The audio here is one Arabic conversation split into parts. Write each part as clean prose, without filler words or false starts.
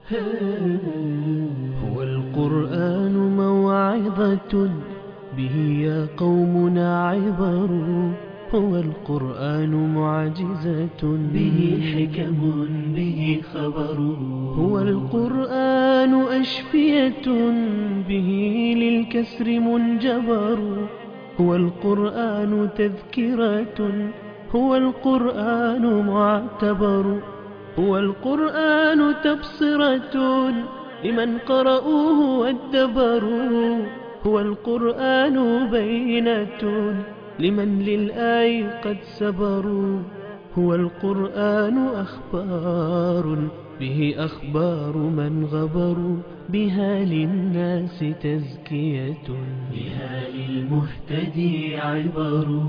هو القرآن موعظة به يا قومنا عبر، هو القرآن معجزة به حكم به خبر، هو القرآن أشفية به للكسر منجبر، هو القرآن تذكرة، هو القرآن معتبر، هو القرآن تبصرة لمن قرأوه وادبروا، هو القرآن بينة لمن للآي قد سبروا، هو القرآن أخبار به أخبار من غبروا، بها للناس تزكية بها للمهتدي عبر.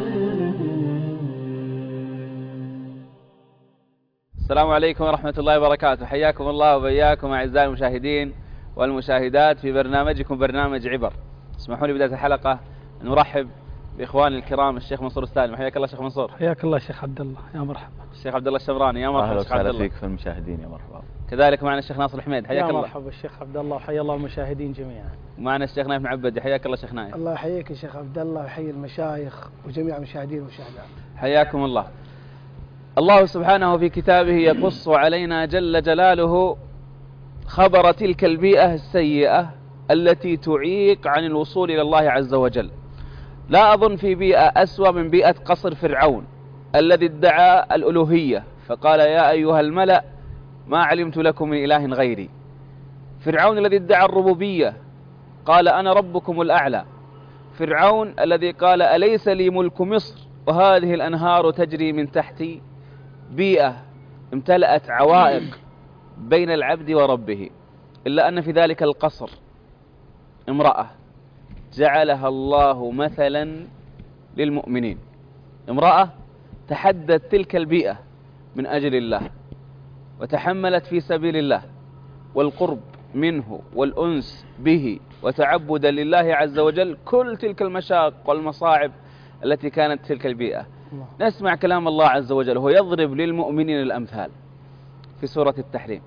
السلام عليكم ورحمة الله وبركاته. حياكم الله وبياكم أعزائي المشاهدين والمشاهدات في برنامجكم برنامج عبر. اسمحوا لي بداية الحلقة أن نرحب بإخواني الكرام الشيخ منصور السالم. حياك الله شيخ منصور. حياك الله شيخ عبد الله، يا مرحبا. الشيخ عبد الله الشمراني، يا مرحبا. أهلا وسهلا فيك في المشاهدين، يا مرحبا. كذلك معنا الشيخ ناصر الحميد. حياك الله. يا مرحبا الشيخ عبد الله، وحيا الله المشاهدين جميعا. معنا الشيخ نايف معبدي. حياك الله شيخ نايف. الله يحييك يا شيخ عبد الله، ويحيي المشايخ وجميع المشاهدين والمشاهدات. حياكم الله. الله سبحانه في كتابه يقص علينا جل جلاله خبر تلك البيئة السيئة التي تعيق عن الوصول إلى الله عز وجل. لا أظن في بيئة أسوأ من بيئة قصر فرعون الذي ادعى الألوهية فقال يا أيها الملأ ما علمت لكم من إله غيري. فرعون الذي ادعى الربوبية قال أنا ربكم الأعلى. فرعون الذي قال أليس لي ملك مصر وهذه الأنهار تجري من تحتي. بيئة امتلأت عوائق بين العبد وربه، إلا أن في ذلك القصر امرأة جعلها الله مثلا للمؤمنين. امرأة تحدت تلك البيئة من أجل الله وتحملت في سبيل الله والقرب منه والأنس به وتعبدا لله عز وجل كل تلك المشاق والمصاعب التي كانت تلك البيئة. نسمع كلام الله عز وجل وهو يضرب للمؤمنين الأمثال في سورة التحريم.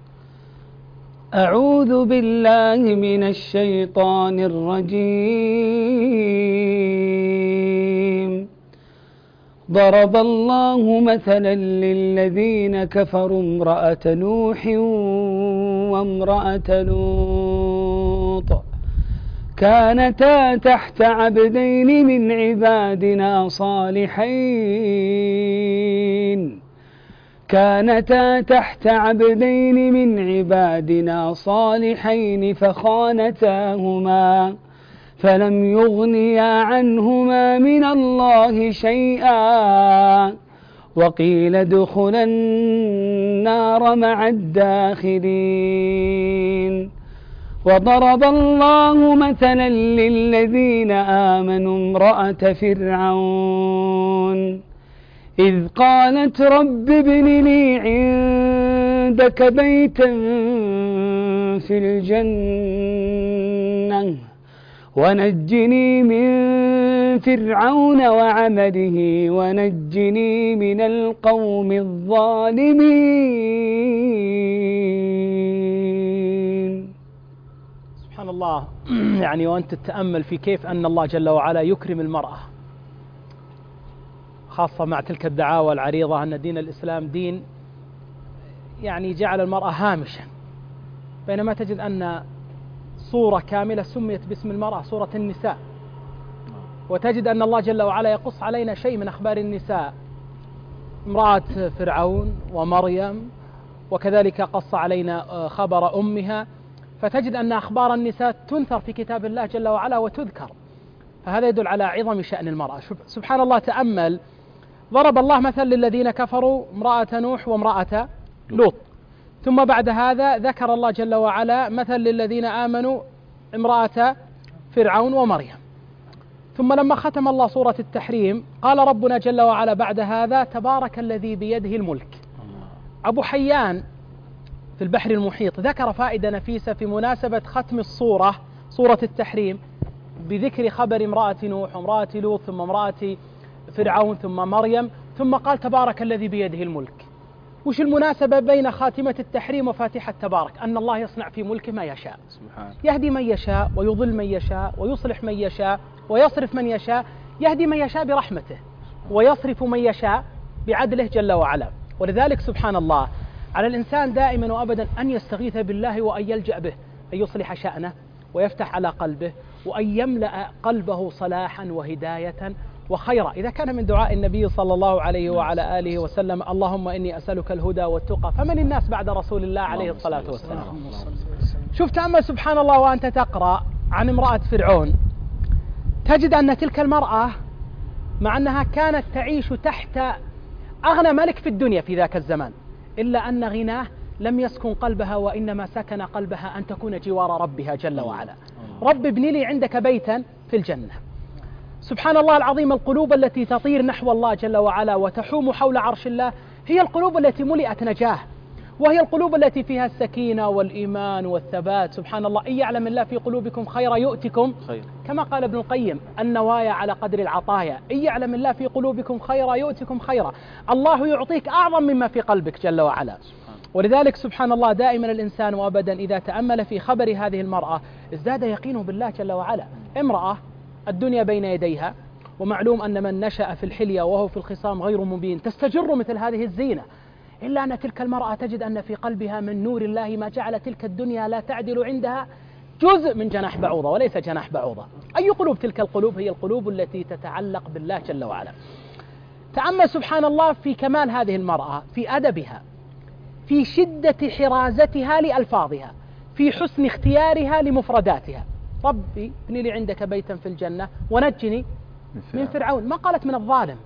أعوذ بالله من الشيطان الرجيم. ضرب الله مثلا للذين كفروا امرأة نوح وامرأة لوط كانتا تحت عبدين من عبادنا صالحين فخانتاهما فلم يغنيا عنهما من الله شيئا وقيل ادخلا النار مع الداخلين. وضرب الله مثلا للذين آمنوا امرأة فرعون إذ قالت رب ابن لي عندك بيتا في الجنة ونجني من فرعون وعمله ونجني من القوم الظالمين. سبحان الله. يعني وأنت تتأمل في كيف أن الله جل وعلا يكرم المرأة، خاصة مع تلك الدعاوى العريضة أن دين الإسلام دين يعني جعل المرأة هامشا، بينما تجد أن صورة كاملة سميت باسم المرأة صورة النساء، وتجد أن الله جل وعلا يقص علينا شيء من أخبار النساء، امرأة فرعون ومريم، وكذلك قص علينا خبر أمها، فتجد أن أخبار النساء تنثر في كتاب الله جل وعلا وتذكر، فهذا يدل على عظم شأن المرأة. سبحان الله. تأمل، ضرب الله مثل للذين كفروا امرأة نوح وامرأة لوط، ثم بعد هذا ذكر الله جل وعلا مثل للذين آمنوا امرأة فرعون ومريم، ثم لما ختم الله سورة التحريم قال ربنا جل وعلا بعد هذا تبارك الذي بيده الملك. أبو حيان في البحر المحيط ذكر فائدة نفيسة في مناسبة ختم الصورة، سورة التحريم، بذكر خبر امرأة نوح وامرأة لوط ثم امرأة فرعون ثم مريم، ثم قال تبارك الذي بيده الملك. وش المناسبة بين خاتمة التحريم وفاتحة تبارك؟ أن الله يصنع في ملكه ما يشاء، يهدي من يشاء ويضل من يشاء ويصلح من يشاء ويصرف من يشاء، يهدي من يشاء برحمته ويصرف من يشاء بعدله جل وعلا. ولذلك سبحان الله على الإنسان دائما وأبدا أن يستغيث بالله وأن يلجأ به، أن يصلح شأنه ويفتح على قلبه وأن يملأ قلبه صلاحا وهداية وخيرا. إذا كان من دعاء النبي صلى الله عليه وعلى آله وسلم اللهم إني أسألك الهدى والتقى، فمن الناس بعد رسول الله عليه الصلاة والسلام؟ شوف تأمل سبحان الله وأنت تقرأ عن امرأة فرعون، تجد أن تلك المرأة مع أنها كانت تعيش تحت أغنى ملك في الدنيا في ذاك الزمان، إلا أن غناه لم يسكن قلبها، وإنما سكن قلبها أن تكون جوار ربها جل وعلا. رب ابن لي عندك بيتا في الجنة. سبحان الله العظيم، القلوب التي تطير نحو الله جل وعلا وتحوم حول عرش الله هي القلوب التي ملئت نجاة، وهي القلوب التي فيها السكينة والإيمان والثبات. سبحان الله، إن يعلم الله في قلوبكم خيرا يؤتكم خير، كما قال ابن القيم النوايا على قدر العطايا، إن يعلم الله في قلوبكم خيرا يؤتكم خيرا. الله يعطيك أعظم مما في قلبك جل وعلا. ولذلك سبحان الله دائما الإنسان وأبدا إذا تأمل في خبر هذه المرأة ازداد يقينه بالله جل وعلا. امرأة الدنيا بين يديها، ومعلوم أن من نشأ في الحلية وهو في الخصام غير مبين تستجر مثل هذه الزينة، إلا أن تلك المرأة تجد أن في قلبها من نور الله ما جعل تلك الدنيا لا تعدل عندها جزء من جناح بعوضة وليس جناح بعوضة. أي قلوب تلك القلوب؟ هي القلوب التي تتعلق بالله جل وعلا. تأمل سبحان الله في كمال هذه المرأة، في أدبها، في شدة حرازتها لألفاظها، في حسن اختيارها لمفرداتها. ربي ابن لي عندك بيتا في الجنة ونجني من فرعون. ما قالت من الظالم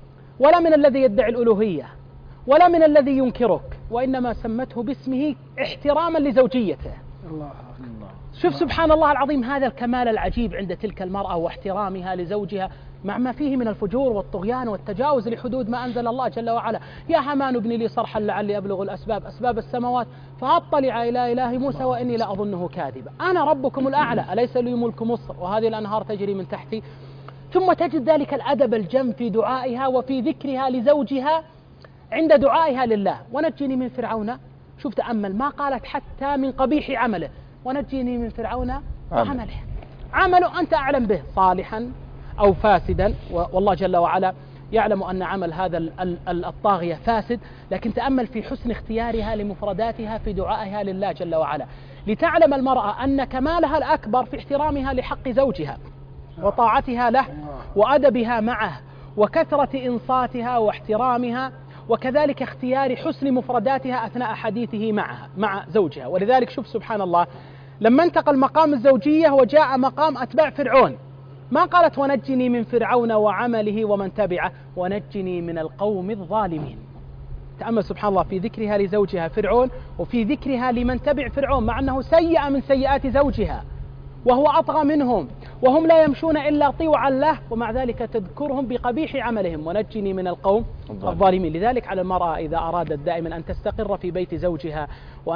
ولا من الذي يدعي الألوهية ولا من الذي ينكرك، وإنما سمته باسمه احتراما لزوجيته. الله. شوف سبحان الله العظيم هذا الكمال العجيب عند تلك المرأة واحترامها لزوجها مع ما فيه من الفجور والطغيان والتجاوز لحدود ما أنزل الله جل وعلا. يا حمان ابن لي صرحا لعلي أبلغ الأسباب أسباب السماوات فأطلع إلى إله موسى وإني لأظنه كاذبا، أنا ربكم الأعلى أليس لي ملك مصر وهذه الأنهار تجري من تحتي. ثم تجد ذلك الأدب الجم في دعائها وفي ذكرها لزوجها عند دعائها لله. ونجني من فرعون، شوف تأمل ما قالت حتى من قبيح عمله، ونجني من فرعون وعمله. عمله أنت أعلم به صالحا أو فاسدا، والله جل وعلا يعلم أن عمل هذا الطاغية فاسد، لكن تأمل في حسن اختيارها لمفرداتها في دعائها لله جل وعلا، لتعلم المرأة أن كمالها الأكبر في احترامها لحق زوجها وطاعتها له وأدبها معه وكثرة إنصاتها واحترامها، وكذلك اختيار حسن مفرداتها أثناء حديثه مع زوجها. ولذلك شوف سبحان الله لما انتقل مقام الزوجية وجاء مقام أتباع فرعون ما قالت ونجني من فرعون وعمله ومن تبعه، ونجني من القوم الظالمين. تأمل سبحان الله في ذكرها لزوجها فرعون وفي ذكرها لمن تبع فرعون، مع أنه سيء من سيئات زوجها وهو أطغى منهم وهم لا يمشون إلا طوعا له، ومع ذلك تذكرهم بقبيح عملهم، ونجني من القوم الظالمين. لذلك على المرأة إذا أرادت دائما أن تستقر في بيت زوجها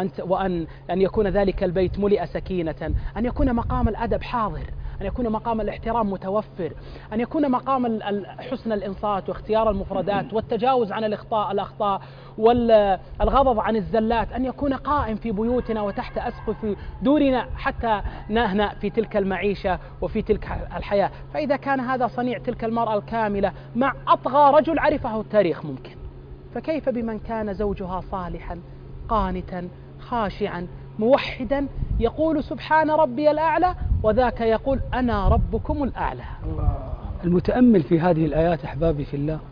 وأن يكون ذلك البيت ملئ سكينة، أن يكون مقام الأدب حاضر، أن يكون مقام الاحترام متوفر، أن يكون مقام حسن الإنصات واختيار المفردات والتجاوز عن الأخطاء والغضب عن الزلات، أن يكون قائم في بيوتنا وتحت أسقف دورنا حتى نهنأ في تلك المعيشة وفي تلك الحياة. فإذا كان هذا صنيع تلك المرأة الكاملة مع أطغى رجل عرفه التاريخ ممكن، فكيف بمن كان زوجها صالحا قانتا خاشعا موحدا يقول سبحان ربي الأعلى وذاك يقول أنا ربكم الأعلى. المتأمل في هذه الآيات أحبابي في الله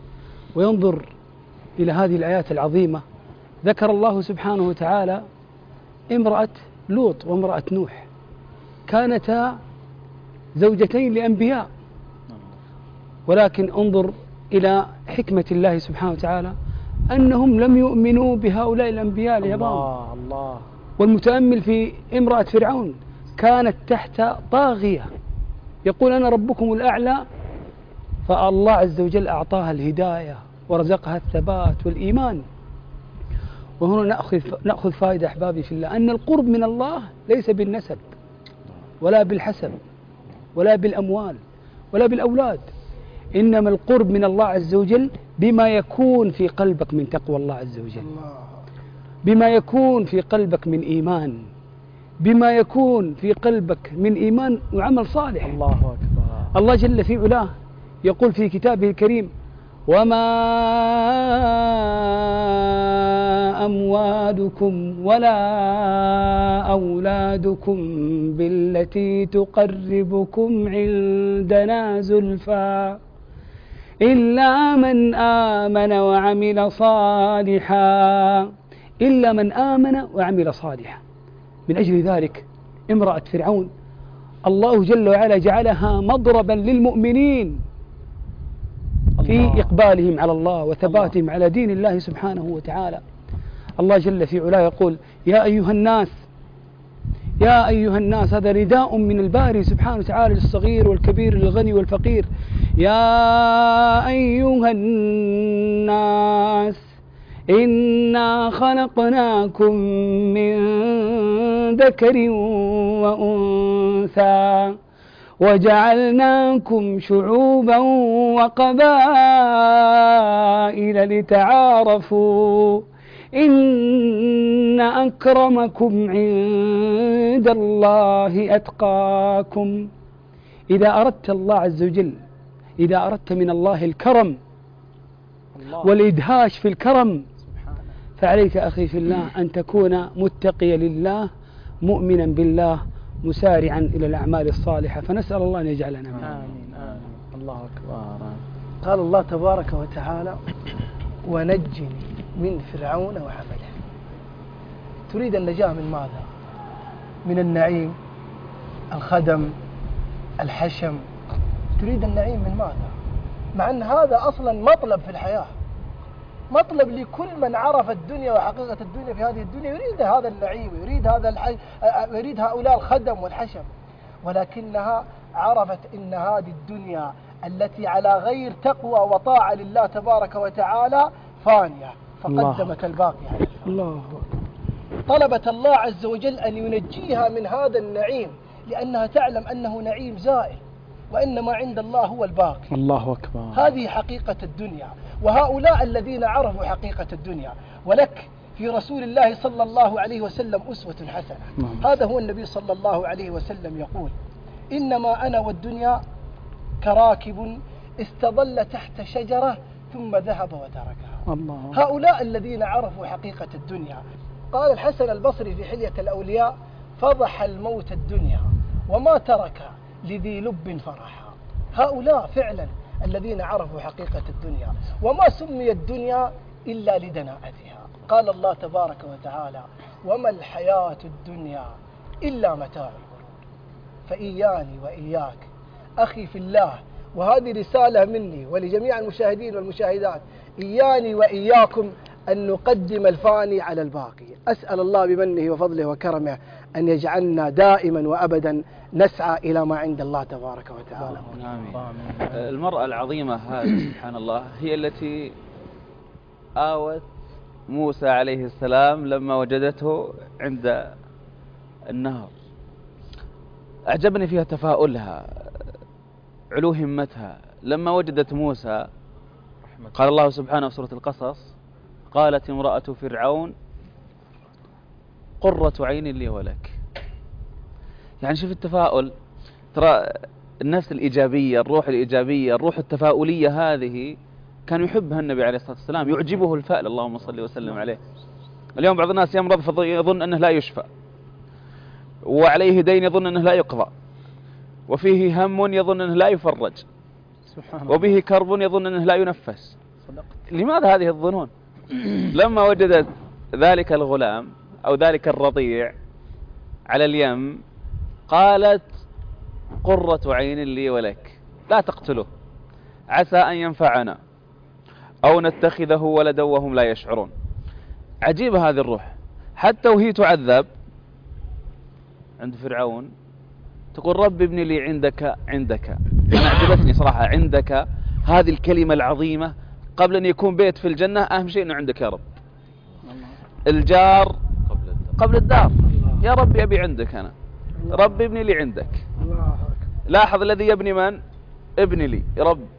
وينظر إلى هذه الآيات العظيمة، ذكر الله سبحانه وتعالى امرأة لوط وامرأة نوح، كانتا زوجتين لأنبياء، ولكن انظر إلى حكمة الله سبحانه وتعالى أنهم لم يؤمنوا بهؤلاء الأنبياء ليبان. الله. والمتأمل في امرأة فرعون كانت تحت طاغية يقول أنا ربكم الأعلى، فالله عز وجل أعطاها الهداية ورزقها الثبات والإيمان. وهنا نأخذ فائدة أحبابي في الله، أن القرب من الله ليس بالنسب ولا بالحسب ولا بالأموال ولا بالأولاد، إنما القرب من الله عز وجل بما يكون في قلبك من تقوى الله عز وجل، بما يكون في قلبك من إيمان، بما يكون في قلبك من إيمان وعمل صالح. الله أكبر. الله جل في علاه يقول في كتابه الكريم: وما أموالكم ولا أولادكم بالتي تقربكم عندنا زلفى إلا من آمن وعمل صالحا، إلا من آمن وعمل صالحا. من أجل ذلك امرأة فرعون الله جل وعلا جعلها مضربا للمؤمنين في إقبالهم على الله وثباتهم على دين الله سبحانه وتعالى. الله جل في علاه يقول: يا أيها الناس، يا أيها الناس، هذا رداء من الباري سبحانه وتعالى للصغير والكبير للغني والفقير. يا أيها الناس إنا خلقناكم من ذكر وأنثى وجعلناكم شعوبا وقبائل لتعارفوا إن أكرمكم عند الله أتقاكم. إذا أردت الله عز وجل، إذا أردت من الله الكرم والإدهاش في الكرم، فعليك أخي في الله أن تكون متقيا لله مؤمنا بالله مسارعا إلى الأعمال الصالحة، فنسأل الله أن يجعلنا منه. آمين آمين. الله أكبر. قال الله تبارك وتعالى: ونجني من فرعون وعمله. تريد النجاة من ماذا؟ من النعيم، الخدم، الحشم. تريد النعيم من ماذا؟ مع أن هذا أصلا مطلب في الحياة، مطلب لكل من عرف الدنيا وحقيقة الدنيا. في هذه الدنيا يريد هذا النعيم، يريد هؤلاء الخدم والحشم، ولكنها عرفت إن هذه الدنيا التي على غير تقوى وطاعة لله تبارك وتعالى فانية، فقدمت الباقي على الله. طلبت الله عز وجل أن ينجيها من هذا النعيم، لأنها تعلم أنه نعيم زائل وإن ما عند الله هو الباقي. الله أكبر. هذه حقيقة الدنيا، وهؤلاء الذين عرفوا حقيقة الدنيا. ولك في رسول الله صلى الله عليه وسلم أسوة حسنة. هذا هو النبي صلى الله عليه وسلم يقول: إنما أنا والدنيا كراكب استظل تحت شجرة ثم ذهب وتركها. الله. هؤلاء الذين عرفوا حقيقة الدنيا. قال الحسن البصري في حلية الأولياء: فضح الموت الدنيا وما ترك لذي لب فرحا. هؤلاء فعلا الذين عرفوا حقيقة الدنيا، وما سمي الدنيا إلا لدناءتها. قال الله تبارك وتعالى: وما الحياة الدنيا إلا متاع الغرور. فإياني وإياك أخي في الله، وهذه رسالة مني ولجميع المشاهدين والمشاهدات، إياني وإياكم أن نقدم الفاني على الباقي. أسأل الله بمنه وفضله وكرمه أن يجعلنا دائما وأبدا نسعى إلى ما عند الله تبارك وتعالى. آمين. المرأة العظيمة هذه سبحان الله هي التي آوت موسى عليه السلام لما وجدته عند النهر. أعجبني فيها تفاؤلها، علو همتها. لما وجدت موسى قال الله سبحانه في سورة القصص: قالت امرأة فرعون قرة عين لي ولك. يعني شوف التفاؤل، ترى النفس الإيجابية، الروح الإيجابية، الروح التفاؤلية هذه كان يحبها النبي عليه الصلاة والسلام، يعجبه الفأل. اللهم صل وسلم عليه. اليوم بعض الناس يمرض فيظن أنه لا يشفى، وعليه دين يظن أنه لا يقضى، وفيه هم يظن أنه لا يفرج، وبه كرب يظن أنه لا ينفس. لماذا هذه الظنون؟ لما وجدت ذلك الغلام أو ذلك الرضيع على اليم قالت: قرة عين لي ولك، لا تقتله، عسى أن ينفعنا أو نتخذه ولدا وهم لا يشعرون. عجيبة هذه الروح، حتى وهي تعذب عند فرعون تقول: رب ابن لي عندك. أنا عجبتني صراحة عندك هذه الكلمة العظيمة. قبل أن يكون بيت في الجنة أهم شيء أنه عندك يا رب. الجار قبل الدار. يا رب أبي عندك أنا، رب ابن لي عندك. لاحظ الذي يبني من؟ ابن لي، رب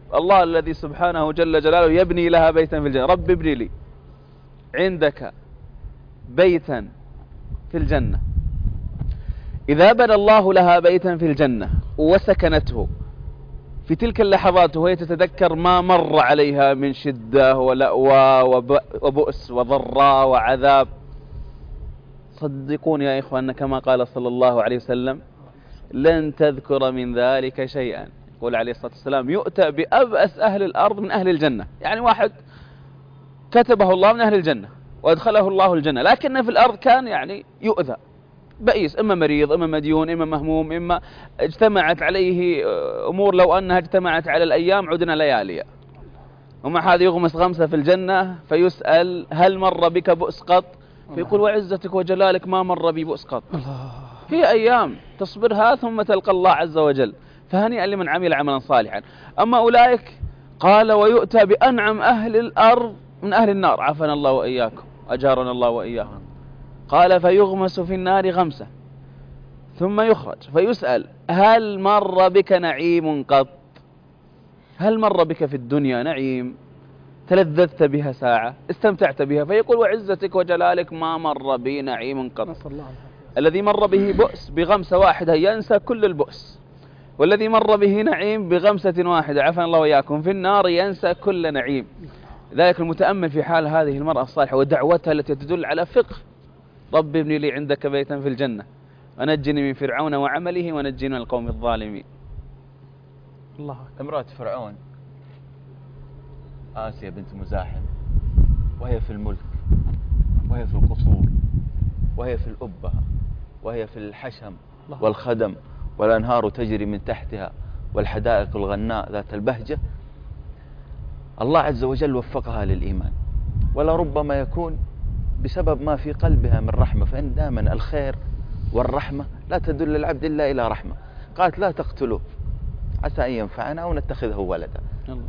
الله الذي سبحانه جل جلاله يبني لها بيتا في الجنة. رب ابني لي عندك بيتا في الجنة. إذا بنى الله لها بيتا في الجنة وسكنته في تلك اللحظات وهي تتذكر ما مر عليها من شدة ولأوى وبؤس وضراء وعذاب، صدقوني يا إخوان كما قال صلى الله عليه وسلم لن تذكر من ذلك شيئا. يقول عليه الصلاة والسلام يؤتى بأبأس أهل الأرض من أهل الجنة، يعني واحد كتبه الله من أهل الجنة وأدخله الله الجنة، لكن في الأرض كان يعني يؤذى بئيس، إما مريض إما مديون إما مهموم إما اجتمعت عليه أمور لو أنها اجتمعت على الأيام عدنا لياليا، ومع هذا يغمس غمسة في الجنة فيسأل هل مر بك بؤس قط؟ فيقول وعزتك وجلالك ما مر بي بؤس قط. هي أيام تصبرها ثم تلقى الله عز وجل، فهنيئا لمن عمل عملا صالحا. أما أولئك قال ويؤتى بأنعم أهل الأرض من أهل النار، عافنا الله وإياكم أجارنا الله وإياكم. قال فيغمس في النار غمسة ثم يخرج فيسأل هل مر بك نعيم قط؟ هل مر بك في الدنيا نعيم تلذذت بها ساعة استمتعت بها؟ فيقول وعزتك وجلالك ما مر بي نعيم قط. الذي مر به بؤس بغمسة واحدة ينسى كل البؤس، والذي مر به نعيم بغمسة واحدة عافانا الله وإياكم في النار ينسى كل نعيم. ذلك المتأمل في حال هذه المرأة الصالحة ودعوتها التي تدل على فقه رب ابني لي عندك بيتا في الجنة ونجني من فرعون وعمله ونجني من القوم الظالمين. الله. امرأة فرعون آسيا بنت مزاحم، وهي في الملك وهي في القصور وهي في الأبهة وهي في الحشم والخدم والأنهار تجري من تحتها والحدائق الغناء ذات البهجة، الله عز وجل وفقها للإيمان، ولربما يكون بسبب ما في قلبها من رحمة، فإن دائما الخير والرحمة لا تدل العبد إلا إلى رحمة. قالت لا تقتلوه عسى أن ينفعنا أو نتخذه ولدا.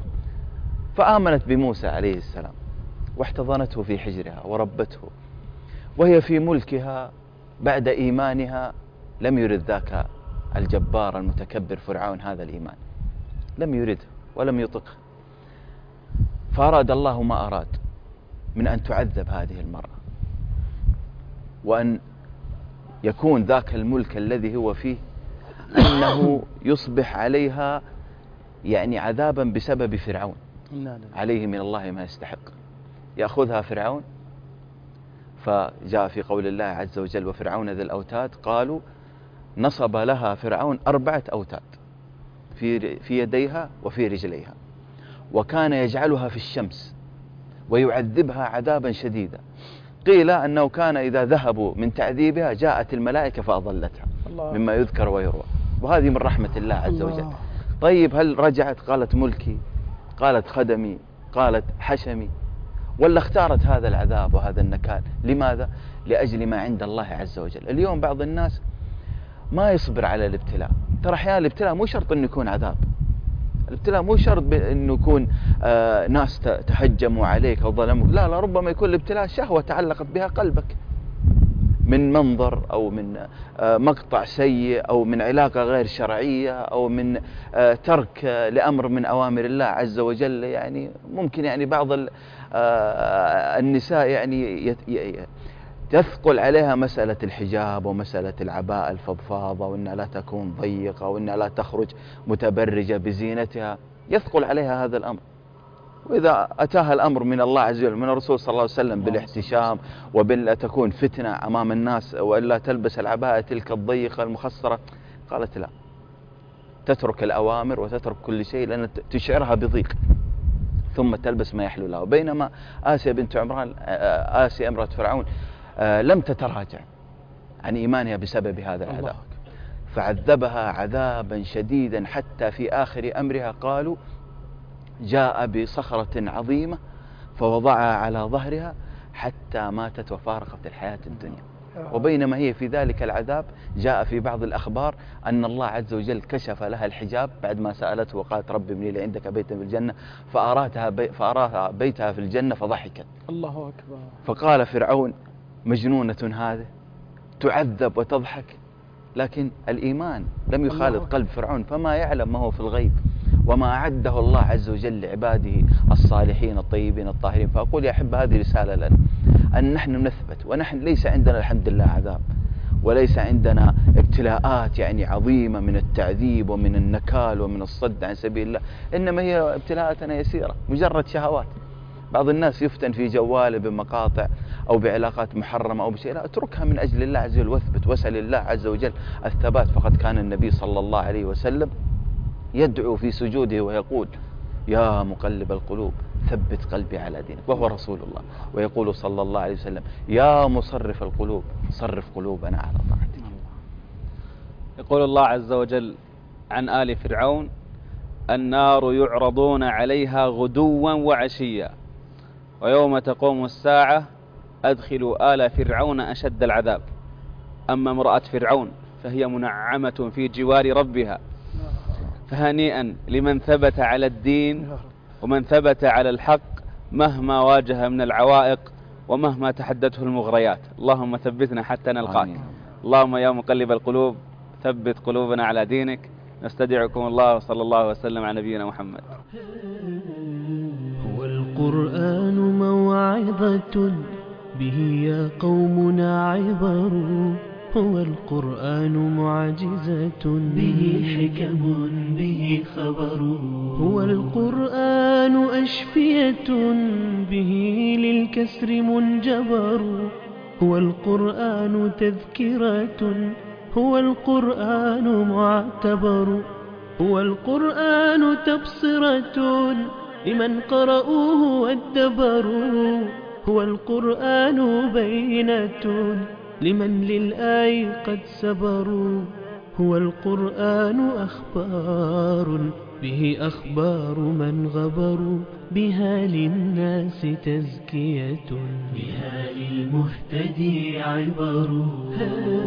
فآمنت بموسى عليه السلام واحتضنته في حجرها وربته، وهي في ملكها بعد إيمانها لم يرد ذاك الجبار المتكبر فرعون هذا الإيمان، لم يرده ولم يطقه، فأراد الله ما أراد من أن تعذب هذه المرأة وأن يكون ذاك الملك الذي هو فيه أنه يصبح عليها يعني عذابا بسبب فرعون عليه من الله ما يستحق. يأخذها فرعون، فجاء في قول الله عز وجل وفرعون ذي الأوتاد، قالوا نصب لها فرعون 4 أوتاد في يديها وفي رجليها، وكان يجعلها في الشمس ويعذبها عذابا شديدا. قيل أنه كان إذا ذهبوا من تعذيبها جاءت الملائكة فأضلتها مما يذكر ويروى، وهذه من رحمة الله عز وجل. طيب هل رجعت قالت ملكي، قالت خدمي، قالت حشمي، ولا اختارت هذا العذاب وهذا النكال؟ لماذا؟ لأجل ما عند الله عز وجل. اليوم بعض الناس ما يصبر على الابتلاء، ترى أحيانا الابتلاء مو شرط أنه يكون عذاب، الابتلاء مو شرط أنه يكون ناس تهجموا عليك أو ظلموك، لا ربما يكون الابتلاء شهوة تعلقت بها قلبك من منظر أو من مقطع سيء أو من علاقة غير شرعية أو من ترك لأمر من أوامر الله عز وجل. يعني ممكن يعني بعض النساء يعني تثقل عليها مسألة الحجاب ومسألة العباءة الفضفاضة، وأنها لا تكون ضيقة، وأنها لا تخرج متبرجة بزينتها، يثقل عليها هذا الأمر. وإذا أتاها الأمر من الله عز وجل من الرسول صلى الله عليه وسلم بالاحتشام وبألا تكون فتنة أمام الناس وألا تلبس العباءة تلك الضيقة المخصرة، قالت لا، تترك الأوامر وتترك كل شيء لأن تشعرها بضيق ثم تلبس ما يحلو لها. وبينما آسيا بنت عمران، آسيا امرأة فرعون، لم تتراجع عن إيمانها بسبب هذا العذاب، فعذبها عذابا شديدا حتى في آخر أمرها قالوا جاء بصخرة عظيمة فوضعها على ظهرها حتى ماتت وفارقت الحياة الدنيا. وبينما هي في ذلك العذاب جاء في بعض الأخبار أن الله عز وجل كشف لها الحجاب بعد ما سألته وقالت رب ابني لي عندك بيتا في الجنة، فأراها بيتها في الجنة فضحكت. الله أكبر. فقال فرعون مجنونة هذه تعذب وتضحك، لكن الإيمان لم يخالط قلب فرعون فما يعلم ما هو في الغيب. وما أعده الله عز وجل لعباده الصالحين الطيبين الطاهرين. فأقول يا أحبة هذه رسالة لنا أن نحن نثبت، ونحن ليس عندنا الحمد لله عذاب، وليس عندنا ابتلاءات يعني عظيمة من التعذيب ومن النكال ومن الصد عن سبيل الله، إنما هي ابتلاءاتنا يسيرة، مجرد شهوات. بعض الناس يفتن في جواله بمقاطع أو بعلاقات محرمة أو بشيء، لا، اتركها من أجل الله عز وجل واثبت، واسأل الله عز وجل الثبات. فقد كان النبي صلى الله عليه وسلم يدعو في سجوده ويقول يا مقلب القلوب ثبت قلبي على دينك، وهو رسول الله. ويقول صلى الله عليه وسلم يا مصرف القلوب صرف قلوبنا على طاعتك. يقول الله عز وجل عن آل فرعون النار يعرضون عليها غدوا وعشيا ويوم تقوم الساعة أدخلوا آل فرعون أشد العذاب. أما امرأة فرعون فهي منعمة في جوار ربها، فهنيئا لمن ثبت على الدين ومن ثبت على الحق مهما واجه من العوائق ومهما تحدته المغريات. اللهم ثبتنا حتى نلقاك. اللهم يا مقلب القلوب ثبت قلوبنا على دينك. نستودعكم الله وصلى الله وسلم على نبينا محمد. هو القرآن موعظة به يا قومنا عبر، هو القرآن معجزة به حكم به خبر، هو القرآن أشفية به للكسر منجبر، هو القرآن تذكرة، هو القرآن معتبر، هو القرآن تبصرة لمن قرأوه وادبروا، هو القرآن بينة لمن للآي قد سبروا، هو القرآن أخبار به أخبار من غبروا، بها للناس تزكية بها للمهتدي عبر.